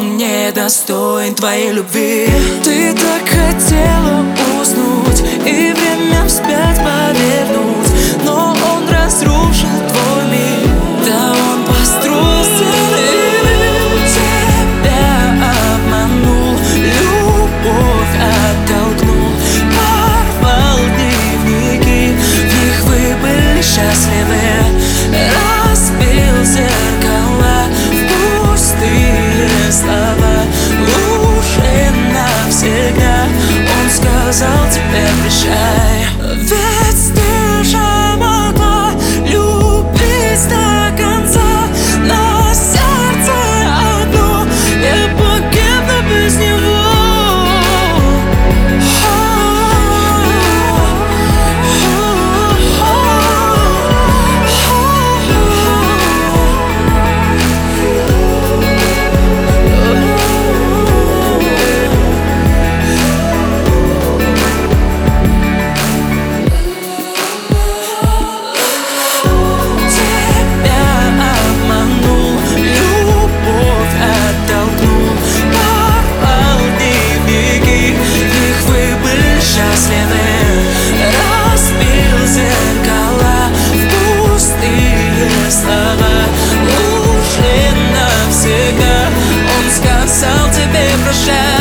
он не достоин твоей любви. Ты так хотела уснуть и время вспять повернуть, но он разрушил твой мир. Да, он построил стены, тебя обманул, любовь оттолкнул, порвал дневники, в них вы были счастливы. Разбил зеркала в пустые слова, уже навсегда он сказал тебе прощай. Ведь ты же могла любить до конца, но сердце одно, я погибну без него. Разбил зеркала в пустые слова, уже навсегда он сказал тебе прощай.